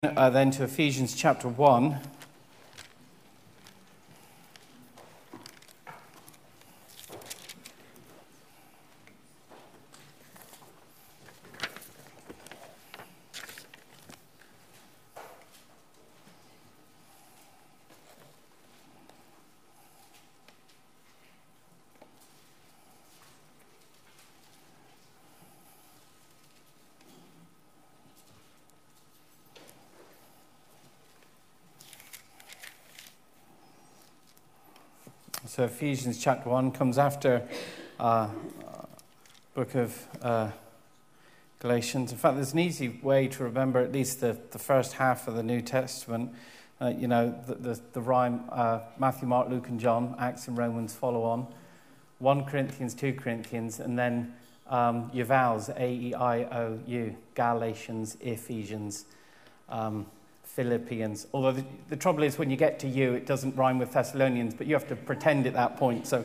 Then to Ephesians chapter 1. So Ephesians chapter 1 comes after book of Galatians. In fact, there's an easy way to remember at least the first half of the New Testament. The rhyme, Matthew, Mark, Luke and John, Acts and Romans follow on. 1 Corinthians, 2 Corinthians, and then your vowels, A-E-I-O-U, Galatians, Ephesians, Philippians. Although the trouble is when you get to you, it doesn't rhyme with Thessalonians, but you have to pretend at that point. So,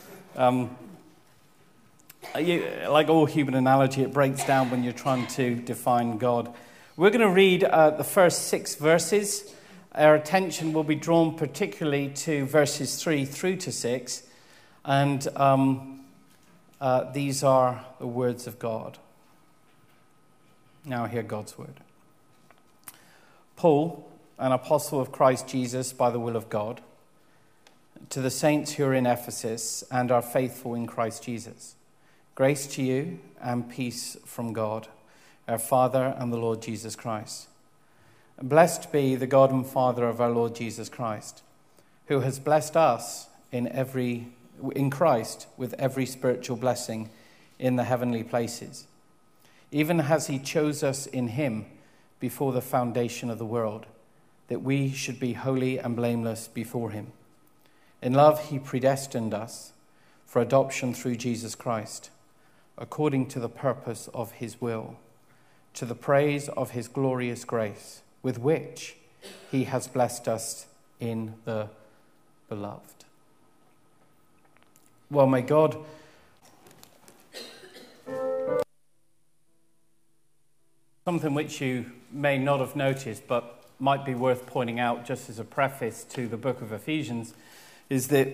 like all human analogy, it breaks down when you're trying to define God. We're going to read the first 6 verses. Our attention will be drawn particularly to verses 3 through to 6. And these are the words of God. Now hear God's word. Paul, an apostle of Christ Jesus by the will of God, to the saints who are in Ephesus and are faithful in Christ Jesus. Grace to you and peace from God, our Father and the Lord Jesus Christ. Blessed be the God and Father of our Lord Jesus Christ, who has blessed us in Christ with every spiritual blessing in the heavenly places, even as he chose us in him before the foundation of the world, that we should be holy and blameless before him. In love he predestined us for adoption through Jesus Christ, according to the purpose of his will, to the praise of his glorious grace, with which he has blessed us in the beloved. Well, may God something which you may not have noticed, but might be worth pointing out just as a preface to the book of Ephesians, is that,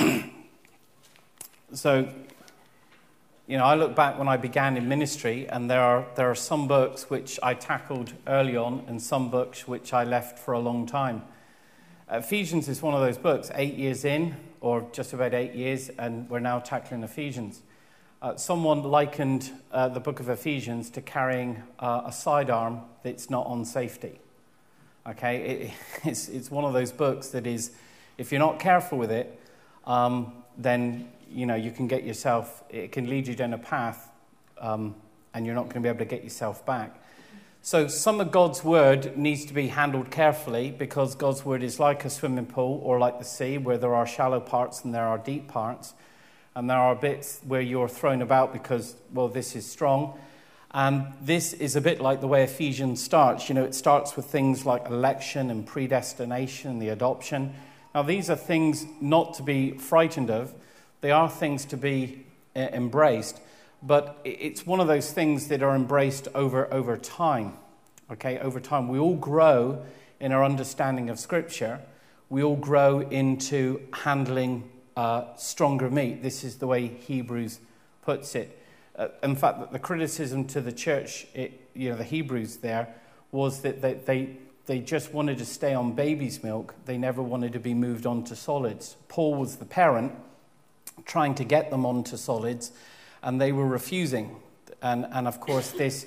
I look back when I began in ministry, and there are some books which I tackled early on, and some books which I left for a long time. Ephesians is one of those books, 8 years in, or just about 8 years, and we're now tackling Ephesians. Someone likened the book of Ephesians to carrying a sidearm that's not on safety. Okay, it's one of those books that is, if you're not careful with it, then you can get yourself. It can lead you down a path, and you're not going to be able to get yourself back. So some of God's word needs to be handled carefully, because God's word is like a swimming pool or like the sea, where there are shallow parts and there are deep parts. And there are bits where you're thrown about because, well, this is strong. And this is a bit like the way Ephesians starts. It starts with things like election and predestination, the adoption. Now, these are things not to be frightened of. They are things to be embraced. But it's one of those things that are embraced over time. Okay, over time. We all grow in our understanding of Scripture. We all grow into handling stronger meat. This is the way Hebrews puts it. In fact, the criticism to the church, the Hebrews there, was that they just wanted to stay on baby's milk. They never wanted to be moved on to solids. Paul was the parent trying to get them onto solids, and they were refusing. And of course, this,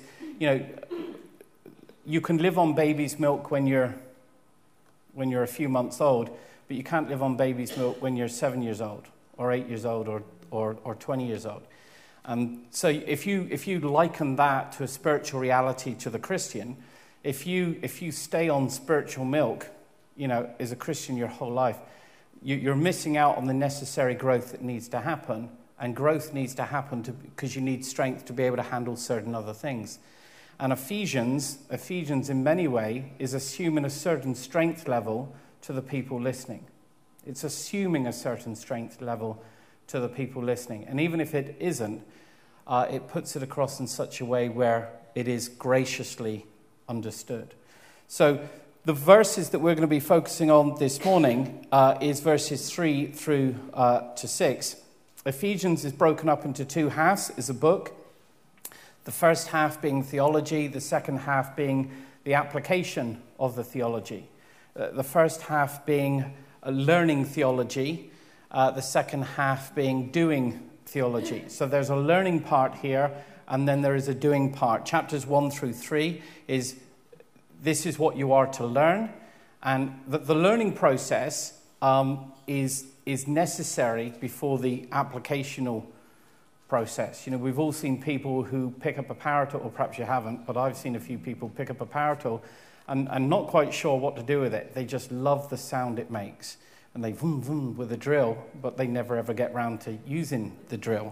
you can live on baby's milk when you're a few months old, but you can't live on baby's milk when you're 7 years old, or 8 years old, or 20 years old. So if you liken that to a spiritual reality to the Christian, if you stay on spiritual milk, as a Christian your whole life, you're missing out on the necessary growth that needs to happen, and growth needs to happen because you need strength to be able to handle certain other things. And Ephesians in many ways is assuming a certain strength level to the people listening. It's assuming a certain strength level to the people listening. And even if it isn't, it puts it across in such a way where it is graciously understood. So the verses that we're going to be focusing on this morning is verses 3 through to 6. Ephesians is broken up into two halves, is a book. The first half being theology, the second half being the application of the theology. The first half being learning theology, the second half being doing theology. So there's a learning part here, and then there is a doing part. Chapters 1 through 3 is this is what you are to learn, and the learning process is necessary before the applicational process. You know, we've all seen people who pick up a power tool, or perhaps you haven't, but I've seen a few people pick up a power tool and not quite sure what to do with it. They just love the sound it makes, and they vroom vroom with a drill, but they never ever get round to using the drill.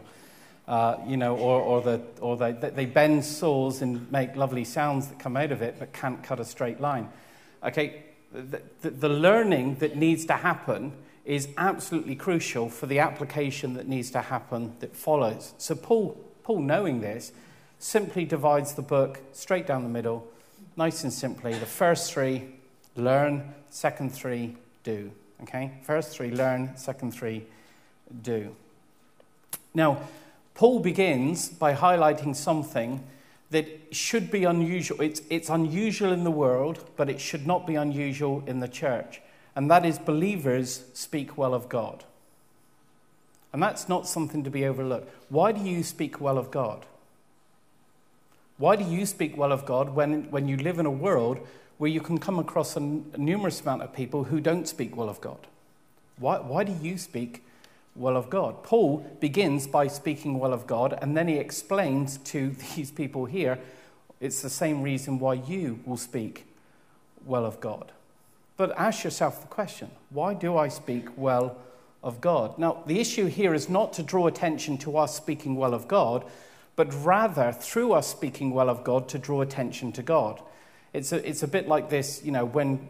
Or they bend saws and make lovely sounds that come out of it, but can't cut a straight line. Okay, the learning that needs to happen is absolutely crucial for the application that needs to happen that follows. So Paul, knowing this, simply divides the book straight down the middle, nice and simply. The first 3, learn. Second 3, do. Okay? First 3, learn. Second 3, do. Now, Paul begins by highlighting something that should be unusual. It's unusual in the world, but it should not be unusual in the church. And that is believers speak well of God. And that's not something to be overlooked. Why do you speak well of God? Why do you speak well of God when you live in a world where you can come across a numerous amount of people who don't speak well of God? Why do you speak well of God? Paul begins by speaking well of God, and then he explains to these people here, it's the same reason why you will speak well of God. But ask yourself the question, why do I speak well of God? Now, the issue here is not to draw attention to us speaking well of God, but rather, through us speaking well of God, to draw attention to God. It's a bit like this, when,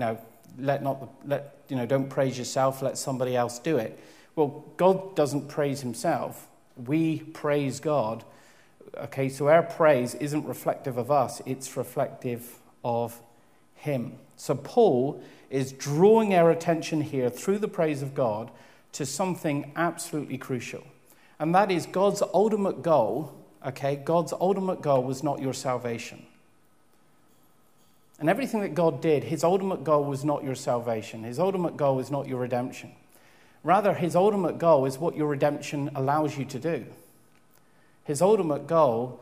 don't praise yourself, let somebody else do it. Well, God doesn't praise himself. We praise God. Okay, so our praise isn't reflective of us, it's reflective of him. So Paul is drawing our attention here through the praise of God to something absolutely crucial. And that is God's ultimate goal, okay? God's ultimate goal was not your salvation. And everything that God did, his ultimate goal was not your salvation. His ultimate goal is not your redemption. Rather, his ultimate goal is what your redemption allows you to do. His ultimate goal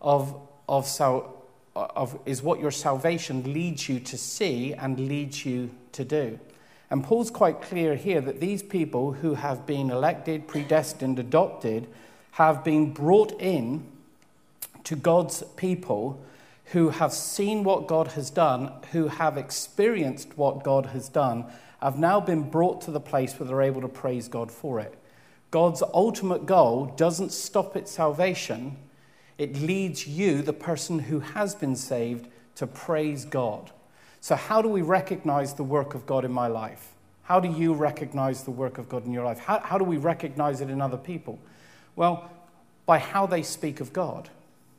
is what your salvation leads you to see and leads you to do. And Paul's quite clear here that these people who have been elected, predestined, adopted, have been brought in to God's people who have seen what God has done, who have experienced what God has done, have now been brought to the place where they're able to praise God for it. God's ultimate goal doesn't stop at salvation. It leads you, the person who has been saved, to praise God. So how do we recognize the work of God in my life? How do you recognize the work of God in your life? How do we recognize it in other people? Well, by how they speak of God.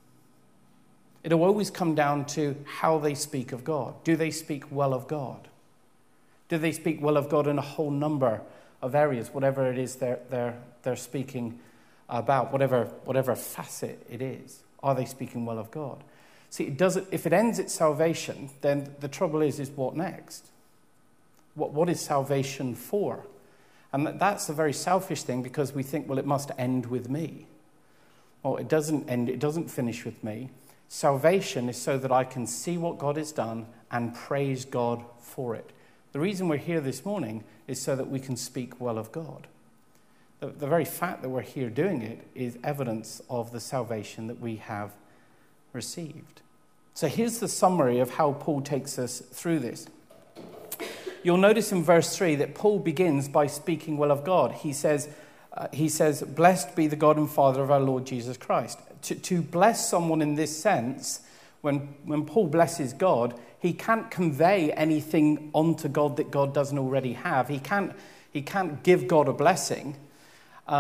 It'll always come down to how they speak of God. Do they speak well of God? Do they speak well of God in a whole number of areas, whatever it is they're speaking about, whatever facet it is? Are they speaking well of God? See, if it ends at salvation, then the trouble is what next? What is salvation for? And that's a very selfish thing, because we think, well, it must end with me. Well, it doesn't end, it doesn't finish with me. Salvation is so that I can see what God has done and praise God for it. The reason we're here this morning is so that we can speak well of God. The very fact that we're here doing it is evidence of the salvation that we have received. So here's the summary of how Paul takes us through this. You'll notice in verse 3 that Paul begins by speaking well of God. He says, blessed be the God and Father of our Lord Jesus Christ. To bless someone in this sense, when Paul blesses God, he can't convey anything onto God that God doesn't already have. He can't give God a blessing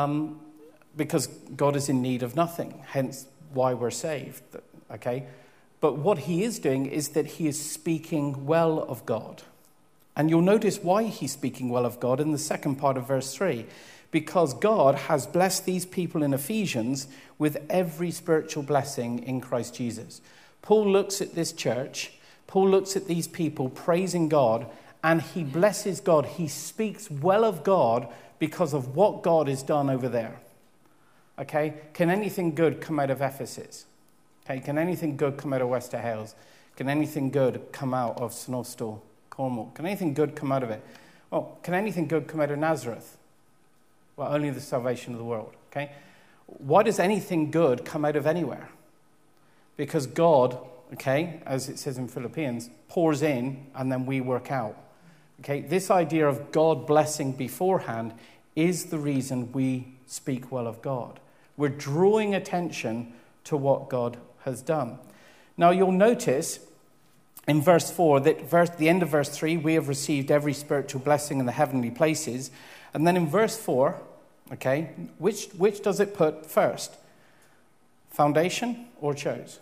because God is in need of nothing, hence why we're saved. Okay? But what he is doing is that he is speaking well of God. And you'll notice why he's speaking well of God in the second part of verse 3. Because God has blessed these people in Ephesians with every spiritual blessing in Christ Jesus. Paul looks at this church, Paul looks at these people praising God, and he blesses God. He speaks well of God because of what God has done over there. Okay? Can anything good come out of Ephesus? Okay? Can anything good come out of Wester Hales? Can anything good come out of Snowstall, Cornwall? Can anything good come out of it? Well, can anything good come out of Nazareth? Well, only the salvation of the world. Okay? Why does anything good come out of anywhere? Because God, okay, as it says in Philippians, pours in and then we work out. Okay? This idea of God blessing beforehand is the reason we speak well of God. We're drawing attention to what God has done. Now, you'll notice in verse 4 that the end of verse 3, we have received every spiritual blessing in the heavenly places. And then in verse 4, okay, which does it put first? Foundation or chose?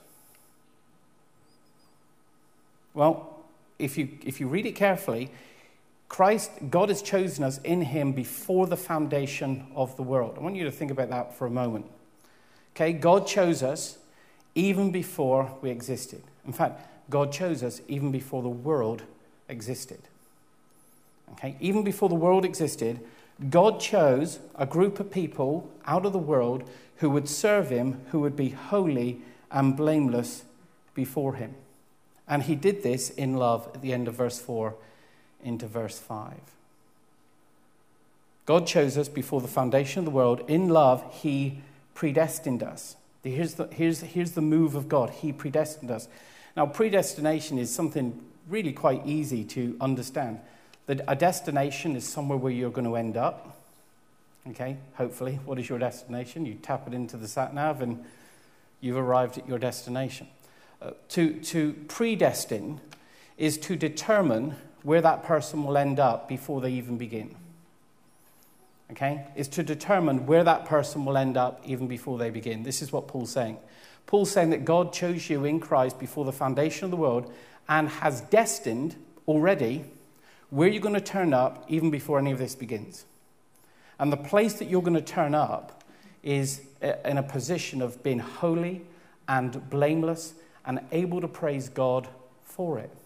Well, if you read it carefully, God has chosen us in him before the foundation of the world. I want you to think about that for a moment. Okay, God chose us even before we existed. In fact, God chose us even before the world existed. Okay, even before the world existed, God chose a group of people out of the world who would serve him, who would be holy and blameless before him. And he did this in love at the end of verse 4 into verse 5. God chose us before the foundation of the world. In love, he predestined us. Here's the move of God. He predestined us. Now, predestination is something really quite easy to understand. That a destination is somewhere where you're going to end up. Okay, hopefully. What is your destination? You tap it into the sat-nav and you've arrived at your destination. To predestine is to determine where that person will end up before they even begin. Okay? Is to determine where that person will end up even before they begin. This is what Paul's saying. Paul's saying that God chose you in Christ before the foundation of the world and has destined already where you're going to turn up even before any of this begins. And the place that you're going to turn up is in a position of being holy and blameless and able to praise God for it.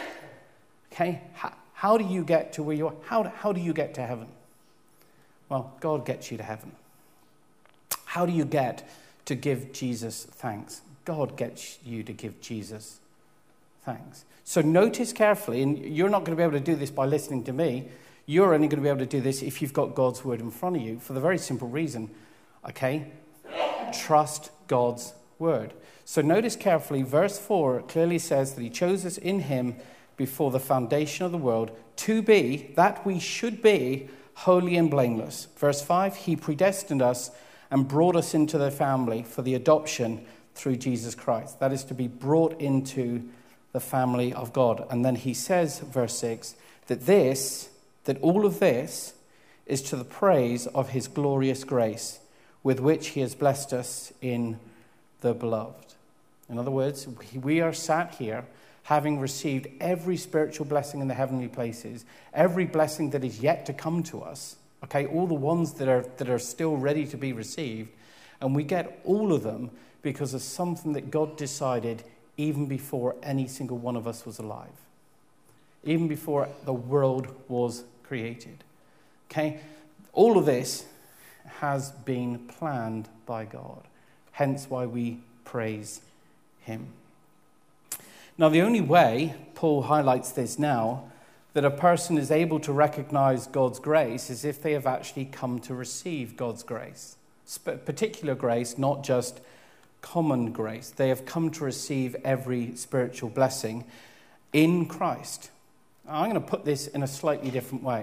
Okay? How do you get to where you are? How do you get to heaven? Well, God gets you to heaven. How do you get to give Jesus thanks? God gets you to give Jesus thanks. So notice carefully, and you're not going to be able to do this by listening to me. You're only going to be able to do this if you've got God's word in front of you for the very simple reason, okay? Trust God's word. So notice carefully, verse 4 clearly says that he chose us in him before the foundation of the world to be, that we should be, holy and blameless. Verse 5, he predestined us and brought us into the family for the adoption through Jesus Christ. That is to be brought into the family of God. And then he says, verse 6, that all of this is to the praise of his glorious grace, with which he has blessed us in the beloved. In other words, we are sat here having received every spiritual blessing in the heavenly places, every blessing that is yet to come to us, okay, all the ones that are still ready to be received, and we get all of them because of something that God decided even before any single one of us was alive, even before the world was created. Okay? All of this has been planned by God, hence why we praise him. Now, the only way, Paul highlights this now, that a person is able to recognize God's grace is if they have actually come to receive God's grace. Particular grace, not just common grace. They have come to receive every spiritual blessing in Christ. I'm going to put this in a slightly different way.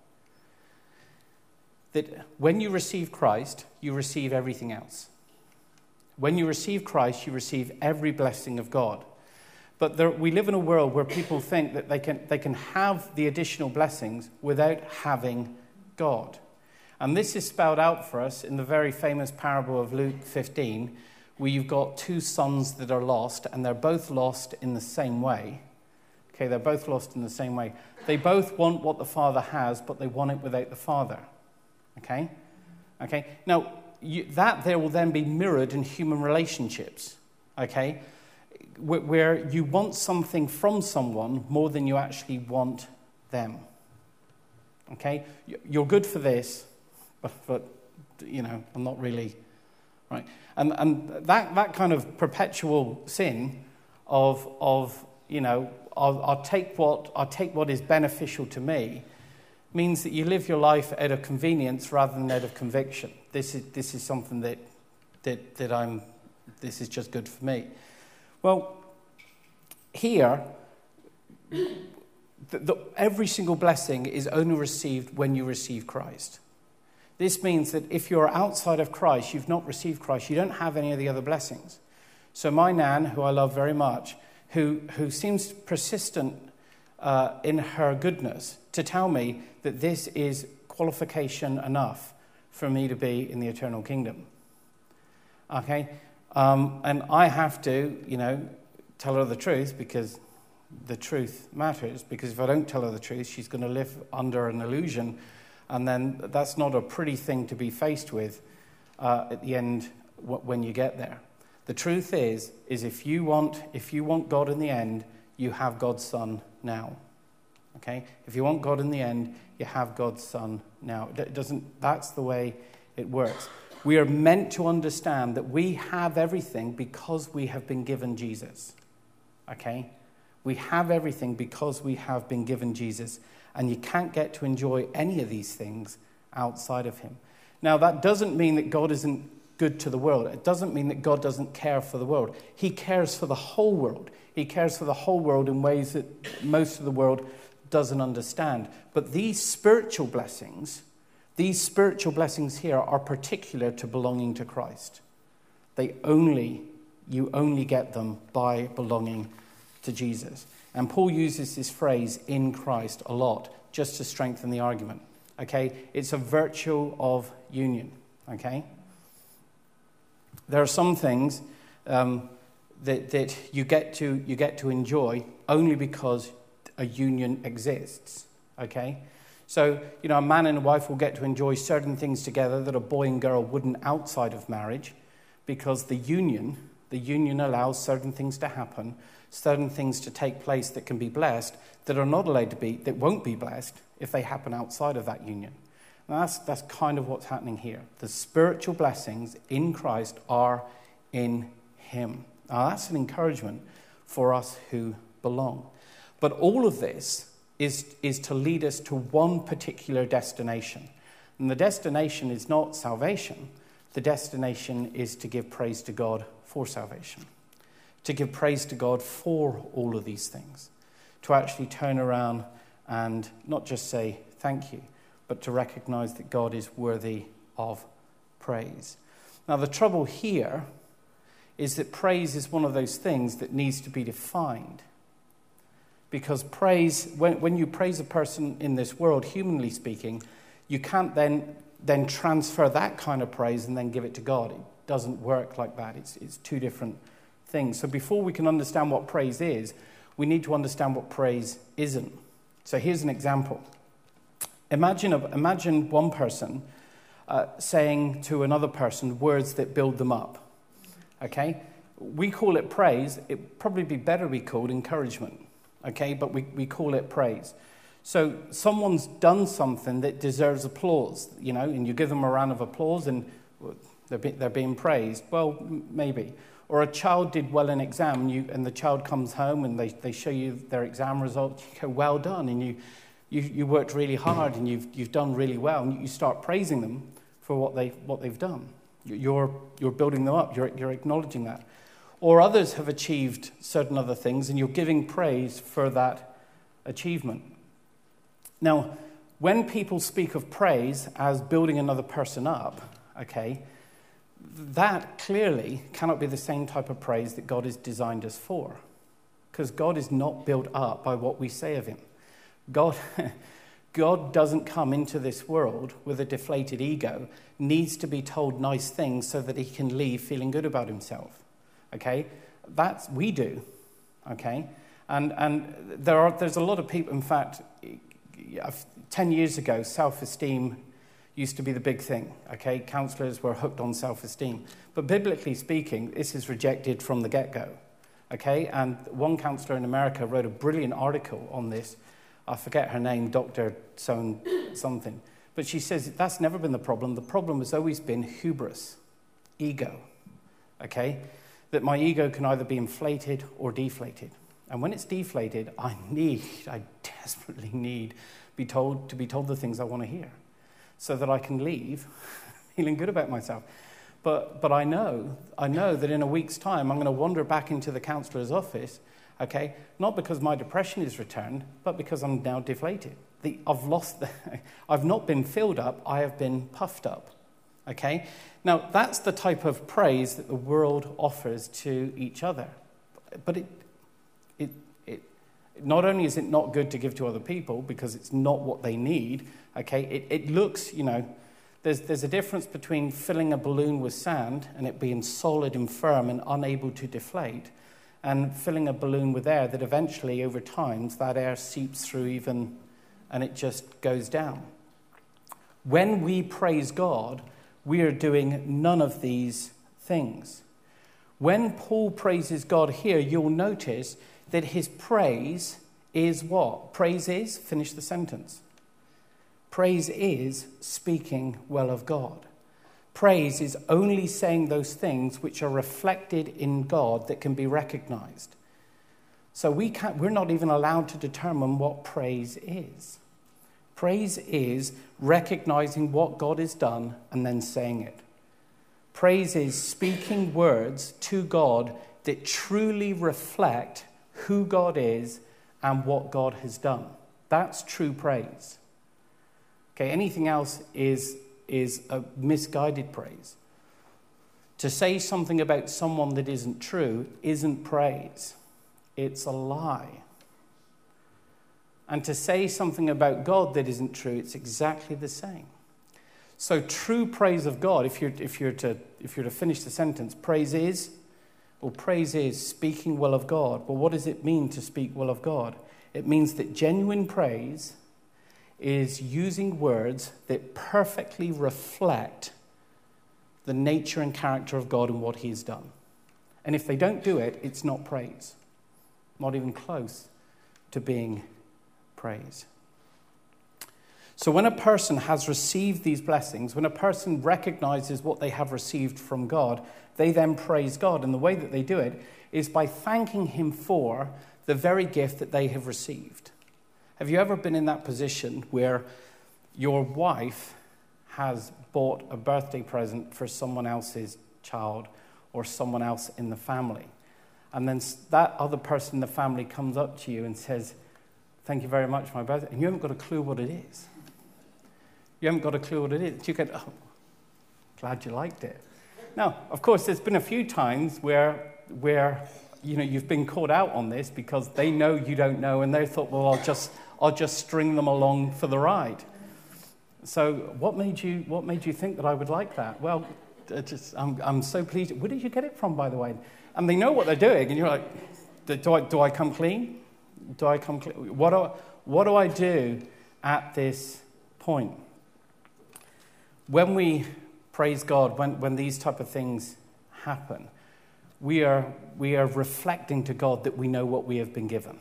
That when you receive Christ, you receive everything else. When you receive Christ, you receive every blessing of God. But we live in a world where people think that they can have the additional blessings without having God. And this is spelled out for us in the very famous parable of Luke 15, where you've got two sons that are lost, and they're both lost in the same way. Okay, they're both lost in the same way. They both want what the father has, but they want it without the father. Okay? Okay? Now, that there will then be mirrored in human relationships. Okay? Where you want something from someone more than you actually want them. Okay? You're good for this, but I'm not really... Right? And that kind of perpetual sin of I'll take what is beneficial to me means that you live your life out of convenience rather than out of conviction. This is something that this is just good for me. Well, here, every single blessing is only received when you receive Christ. This means that if you're outside of Christ, you've not received Christ, you don't have any of the other blessings. So my nan, who I love very much, who seems persistent in her goodness to tell me that this is qualification enough for me to be in the eternal kingdom. Okay? And I have to, tell her the truth because the truth matters. Because if I don't tell her the truth, she's going to live under an illusion. And then that's not a pretty thing to be faced with at the end when you get there. The truth is if you want God in the end, you have God's Son now. Okay? If you want God in the end, you have God's Son now. That's the way it works. We are meant to understand that we have everything because we have been given Jesus. Okay? We have everything because we have been given Jesus. And you can't get to enjoy any of these things outside of him. Now, that doesn't mean that God isn't good to the world. It doesn't mean that God doesn't care for the world. He cares for the whole world. He cares for the whole world in ways that most of the world doesn't understand. But these spiritual blessings here are particular to belonging to Christ. You only get them by belonging to Jesus. And Paul uses this phrase, in Christ, a lot, just to strengthen the argument. Okay? It's a virtue of union. Okay? There are some things that you get to enjoy only because a union exists. Okay? So, a man and a wife will get to enjoy certain things together that a boy and girl wouldn't outside of marriage, because the union allows certain things to happen, certain things to take place that can be blessed, that are not allowed to be, that won't be blessed if they happen outside of that union. Now that's kind of what's happening here. The spiritual blessings in Christ are in him. Now that's an encouragement for us who belong. But all of this is to lead us to one particular destination. And the destination is not salvation. The destination is to give praise to God for salvation. To give praise to God for all of these things. To actually turn around and not just say thank you, but to recognize that God is worthy of praise. Now, the trouble here is that praise is one of those things that needs to be defined. Because praise, when you praise a person in this world, humanly speaking, you can't then transfer that kind of praise and then give it to God. It doesn't work like that. It's two different things. So before we can understand what praise is, we need to understand what praise isn't. So here's an example. Imagine one person saying to another person words that build them up. Okay? We call it praise. It'd probably be better be called encouragement. Okay? But we call it praise. So someone's done something that deserves applause, and you give them a round of applause and they're being praised. Well, maybe. Or a child did well in exam and the child comes home and they show you their exam results. You go, well done, and you worked really hard and you've done really well, and you start praising them for what they've done. You're building them up. You're acknowledging that. Or others have achieved certain other things and you're giving praise for that achievement. Now, when people speak of praise as building another person up, okay, that clearly cannot be the same type of praise that God has designed us for. Because God is not built up by what we say of him. God God doesn't come into this world with a deflated ego, needs to be told nice things so that he can leave feeling good about himself. Okay? We do. Okay? And there's a lot of people, in fact, 10 years ago, self-esteem used to be the big thing. Okay? Counselors were hooked on self-esteem. But biblically speaking, this is rejected from the get-go. Okay? And one counselor in America wrote a brilliant article on this. I forget her name, Dr. something. But she says that's never been the problem. The problem has always been hubris, ego, okay? That my ego can either be inflated or deflated. And when it's deflated, I desperately need to be told the things I want to hear so that I can leave feeling good about myself. But I know that in a week's time, I'm going to wander back into the counselor's office. Okay, not because my depression is returned, but because I'm now deflated. I've not been filled up, I have been puffed up. Okay, now that's the type of praise that the world offers to each other. But it not only is it not good to give to other people because it's not what they need. Okay, it looks, there's a difference between filling a balloon with sand and it being solid and firm and unable to deflate, and filling a balloon with air that eventually, over time, that air seeps through and it just goes down. When we praise God, we are doing none of these things. When Paul praises God here, you'll notice that his praise is what? Praise is, finish the sentence. Praise is speaking well of God. Praise is only saying those things which are reflected in God that can be recognized. So we're not even allowed to determine what praise is. Praise is recognizing what God has done and then saying it. Praise is speaking words to God that truly reflect who God is and what God has done. That's true praise. Okay, anything else is a misguided praise. To say something about someone that isn't true isn't praise. It's a lie. And to say something about God that isn't true, it's exactly the same. So true praise of God, if you're to finish the sentence, praise is speaking well of God. Well, what does it mean to speak well of God? It means that genuine praise is using words that perfectly reflect the nature and character of God and what he has done. And if they don't do it, it's not praise. Not even close to being praise. So when a person has received these blessings, when a person recognizes what they have received from God, they then praise God. And the way that they do it is by thanking him for the very gift that they have received. Have you ever been in that position where your wife has bought a birthday present for someone else's child or someone else in the family, and then that other person in the family comes up to you and says, "Thank you very much for my birthday," and you haven't got a clue what it is? You haven't got a clue what it is. You go, "Oh, glad you liked it." Now, of course, there's been a few times where you've been caught out on this because they know you don't know, and they thought, "Well, I'll just string them along for the ride." So, what made you think that I would like that? Well, I'm so pleased. Where did you get it from, by the way? And they know what they're doing, and you're like, "Do I come clean? Do I come clean? What do I do at this point?" When we praise God, when these type of things happen, we are reflecting to God that we know what we have been given.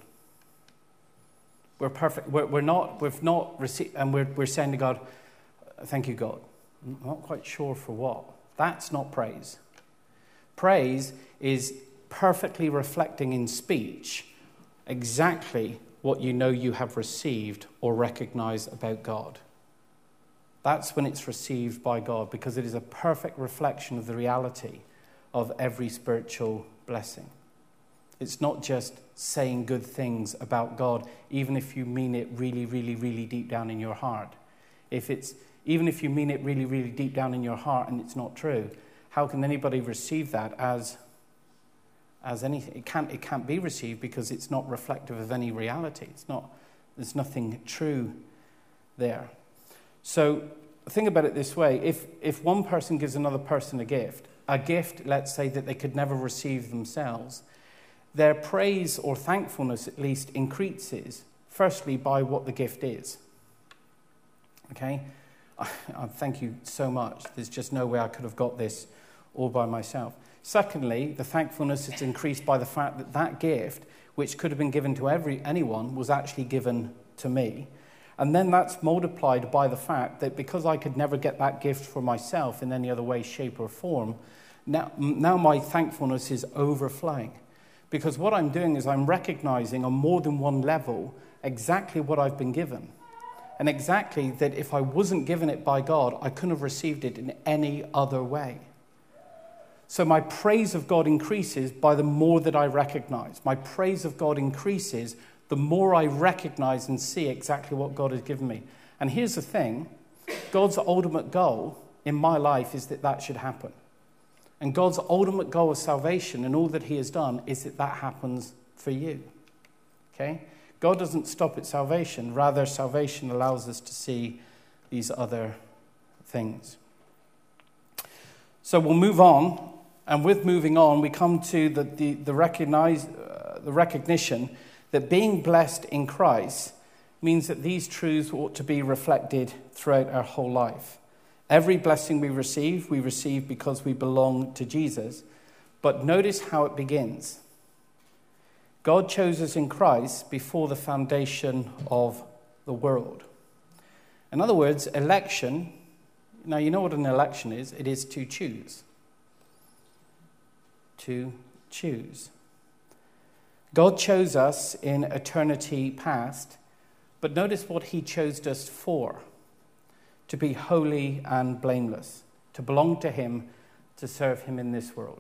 We're perfect. We've not received, and we're saying to God, "Thank you, God." I'm not quite sure for what. That's not praise. Praise is perfectly reflecting in speech exactly what you know you have received or recognize about God. That's when it's received by God, because it is a perfect reflection of the reality of every spiritual blessing. It's not just saying good things about God, even if you mean it really, really, really deep down in your heart. Even if you mean it really, really deep down in your heart and it's not true, how can anybody receive that as anything? It can't be received because it's not reflective of any reality. There's nothing true there. So think about it this way. If one person gives another person a gift, let's say, that they could never receive themselves, their praise or thankfulness at least increases, firstly, by what the gift is. Okay? I thank you so much. There's just no way I could have got this all by myself. Secondly, the thankfulness is increased by the fact that that gift, which could have been given to anyone, was actually given to me. And then that's multiplied by the fact that because I could never get that gift for myself in any other way, shape, or form, now my thankfulness is overflowing. Because what I'm doing is I'm recognizing on more than one level exactly what I've been given. And exactly that if I wasn't given it by God, I couldn't have received it in any other way. So my praise of God increases by the more that I recognize. My praise of God increases the more I recognize and see exactly what God has given me. And here's the thing. God's ultimate goal in my life is that that should happen. And God's ultimate goal of salvation and all that he has done is that that happens for you. Okay? God doesn't stop at salvation. Rather, salvation allows us to see these other things. So we'll move on. And with moving on, we come to the recognition that being blessed in Christ means that these truths ought to be reflected throughout our whole life. Every blessing we receive because we belong to Jesus. But notice how it begins. God chose us in Christ before the foundation of the world. In other words, election, now you know what an election is. It is to choose. To choose. God chose us in eternity past, but notice what he chose us for. To be holy and blameless, to belong to him, to serve him in this world.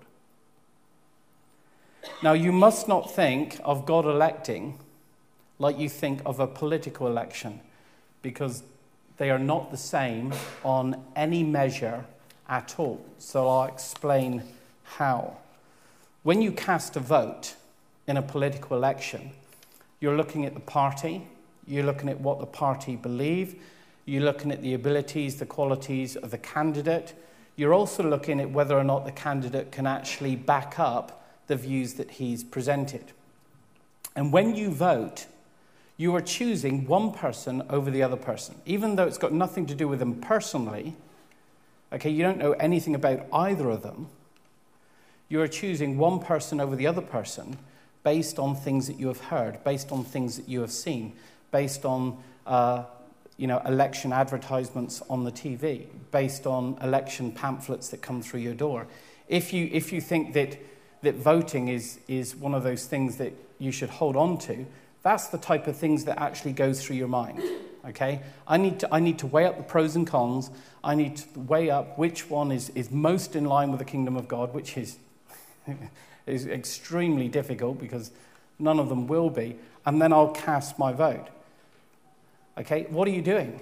Now, you must not think of God electing like you think of a political election, because they are not the same on any measure at all. So I'll explain how. When you cast a vote in a political election, you're looking at the party, you're looking at what the party believe, you're looking at the abilities, the qualities of the candidate. You're also looking at whether or not the candidate can actually back up the views that he's presented. And when you vote, you are choosing one person over the other person, even though it's got nothing to do with them personally. Okay, you don't know anything about either of them. You are choosing one person over the other person based on things that you have heard, based on things that you have seen, based on election advertisements on the TV, based on election pamphlets that come through your door. If you think that voting is one of those things that you should hold on to, that's the type of things that actually goes through your mind. Okay, I need to weigh up the pros and cons. I need to weigh up which one is most in line with the kingdom of God, which is extremely difficult because none of them will be, and then I'll cast my vote. Okay, what are you doing?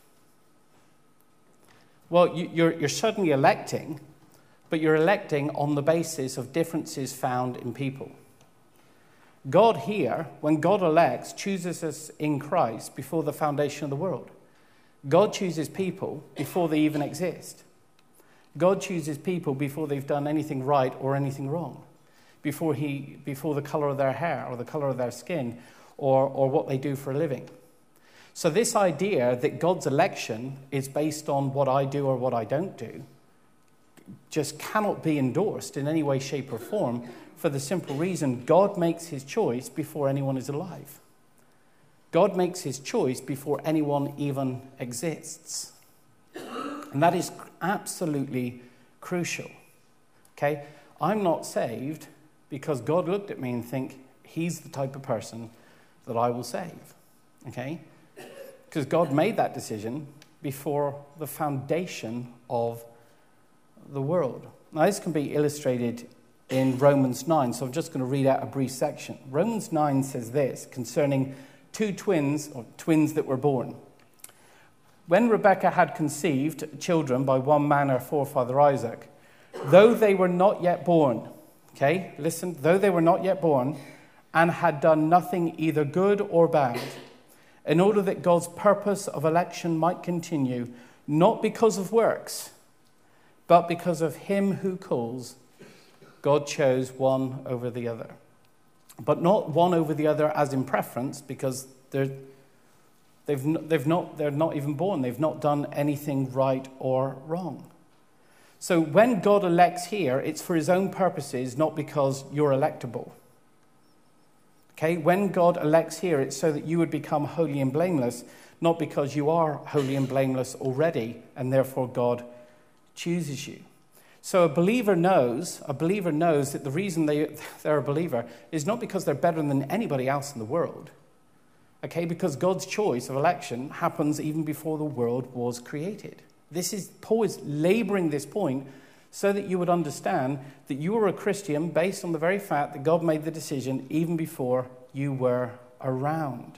Well, you're certainly electing, but you're electing on the basis of differences found in people. God here, when God elects, chooses us in Christ before the foundation of the world. God chooses people before they even exist. God chooses people before they've done anything right or anything wrong, before the color of their hair or the color of their skin or what they do for a living. So this idea that God's election is based on what I do or what I don't do just cannot be endorsed in any way, shape, or form, for the simple reason God makes his choice before anyone is alive. God makes his choice before anyone even exists. And that is absolutely crucial. Okay? I'm not saved because God looked at me and think he's the type of person that I will save. Okay? Because God made that decision before the foundation of the world. Now, this can be illustrated in Romans 9, so I'm just going to read out a brief section. Romans 9 says this concerning two twins, or twins that were born. When Rebekah had conceived children by one man, her forefather Isaac, though they were not yet born, okay, listen, though they were not yet born, and had done nothing either good or bad, in order that God's purpose of election might continue, not because of works, but because of him who calls. God chose one over the other. But not one over the other as in preference, because they're not even born. They've not done anything right or wrong. So when God elects here, it's for his own purposes, not because you're electable. Okay, when God elects here, it's so that you would become holy and blameless, not because you are holy and blameless already, and therefore God chooses you. So a believer knows that the reason they're a believer is not because they're better than anybody else in the world. Okay, because God's choice of election happens even before the world was created. Paul is laboring this point so that you would understand that you are a Christian based on the very fact that God made the decision even before you were around.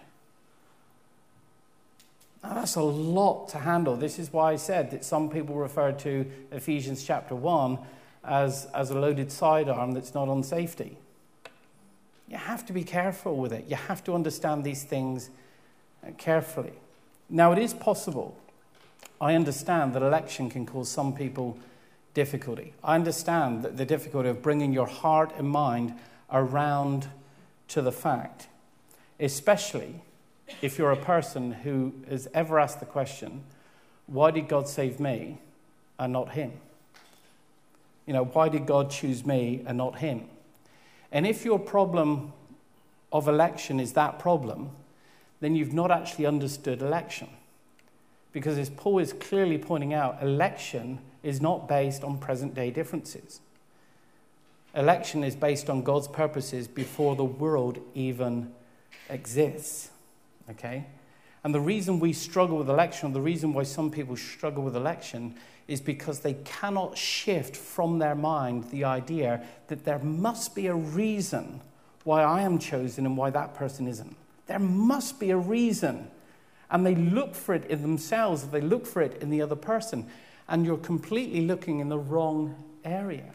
Now, that's a lot to handle. This is why I said that some people refer to Ephesians chapter 1 as a loaded sidearm that's not on safety. You have to be careful with it. You have to understand these things carefully. Now, it is possible. I understand that election can cause some people difficulty. I understand that the difficulty of bringing your heart and mind around to the fact, especially if you're a person who has ever asked the question, why did God save me and not him? Why did God choose me and not him? And if your problem of election is that problem, then you've not actually understood election. Because as Paul is clearly pointing out, election is not based on present-day differences. Election is based on God's purposes before the world even exists. Okay? And the reason we struggle with election, or the reason why some people struggle with election, is because they cannot shift from their mind the idea that there must be a reason why I am chosen and why that person isn't. There must be a reason. And they look for it in themselves, they look for it in the other person. And you're completely looking in the wrong area.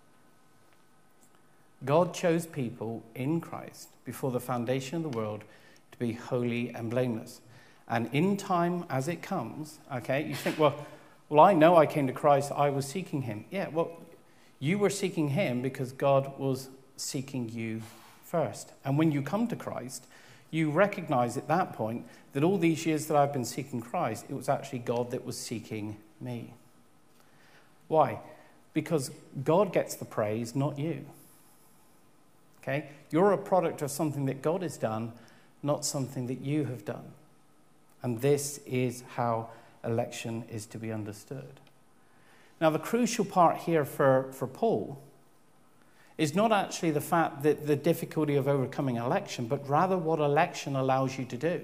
God chose people in Christ before the foundation of the world to be holy and blameless. And in time as it comes, okay, you think, well, I know I came to Christ, I was seeking him. Yeah, well, you were seeking him because God was seeking you first. And when you come to Christ, you recognize at that point that all these years that I've been seeking Christ, it was actually God that was seeking me. Why? Because God gets the praise, not you. Okay? You're a product of something that God has done, not something that you have done. And this is how election is to be understood. Now, the crucial part here for Paul is not actually the fact that the difficulty of overcoming election, but rather what election allows you to do.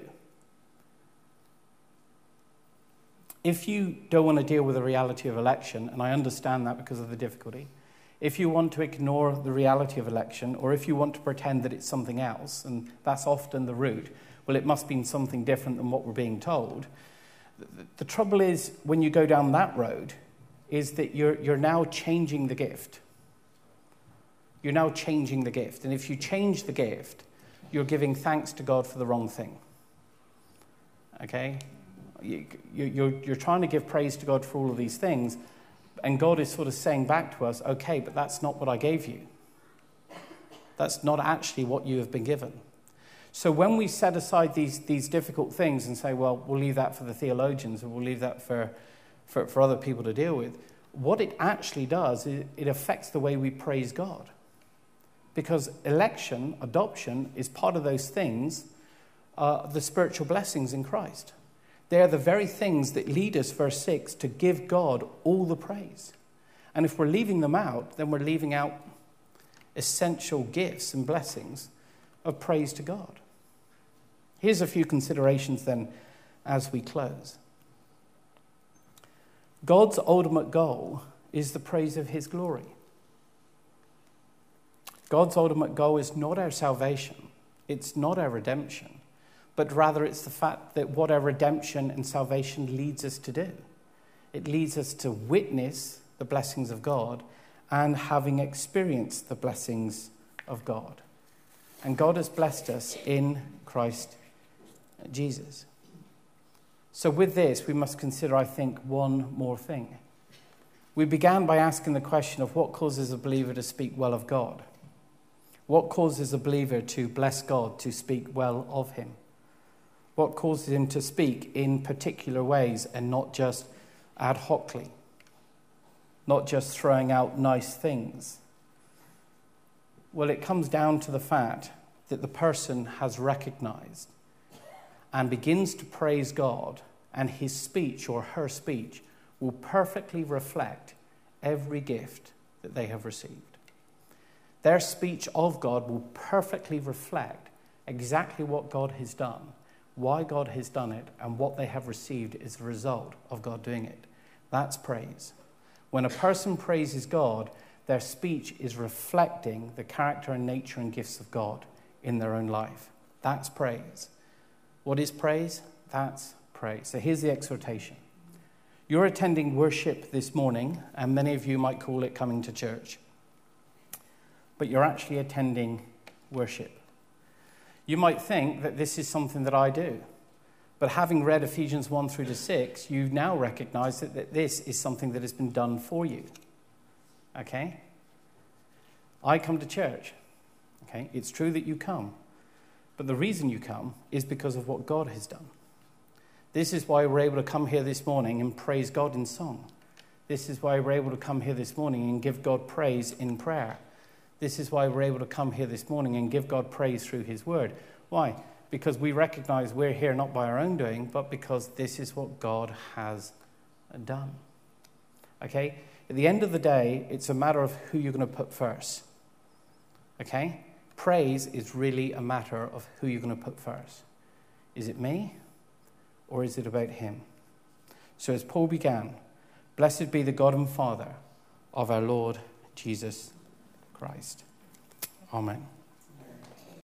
If you don't want to deal with the reality of election, and I understand that because of the difficulty, if you want to ignore the reality of election, or if you want to pretend that it's something else, and that's often the route, well, it must be something different than what we're being told. The trouble is, when you go down that road, is that you're now changing the gift. You're now changing the gift. And if you change the gift, you're giving thanks to God for the wrong thing. Okay? You're trying to give praise to God for all of these things, and God is sort of saying back to us, okay, but that's not what I gave you. That's not actually what you have been given. So when we set aside these difficult things and say, well, we'll leave that for the theologians, or we'll leave that for other people to deal with, what it actually does is it affects the way we praise God. Because election, adoption, is part of those things, the spiritual blessings in Christ. They're the very things that lead us, verse 6, to give God all the praise. And if we're leaving them out, then we're leaving out essential gifts and blessings of praise to God. Here's a few considerations then as we close. God's ultimate goal is the praise of his glory. God's ultimate goal is not our salvation. It's not our redemption. But rather it's the fact that what our redemption and salvation leads us to do. It leads us to witness the blessings of God and having experienced the blessings of God. And God has blessed us in Christ Jesus. So with this, we must consider, I think, one more thing. We began by asking the question of what causes a believer to speak well of God. What causes a believer to bless God, to speak well of him? What causes him to speak in particular ways and not just ad hocly? Not just throwing out nice things? Well, it comes down to the fact that the person has recognized and begins to praise God, and his speech or her speech will perfectly reflect every gift that they have received. Their speech of God will perfectly reflect exactly what God has done, why God has done it, and what they have received as a result of God doing it. That's praise. When a person praises God, their speech is reflecting the character and nature and gifts of God in their own life. That's praise. What is praise? That's praise. So here's the exhortation. You're attending worship this morning, and many of you might call it coming to church. But you're actually attending worship. You might think that this is something that I do. But having read Ephesians 1 through to 6, you now recognize that this is something that has been done for you. Okay? I come to church. Okay? It's true that you come. But the reason you come is because of what God has done. This is why we're able to come here this morning and praise God in song. This is why we're able to come here this morning and give God praise in prayer. This is why we're able to come here this morning and give God praise through his word. Why? Because we recognize we're here not by our own doing, but because this is what God has done. Okay? At the end of the day, it's a matter of who you're going to put first. Okay? Praise is really a matter of who you're going to put first. Is it me? Or is it about him? So as Paul began, blessed be the God and Father of our Lord Jesus Christ. Amen.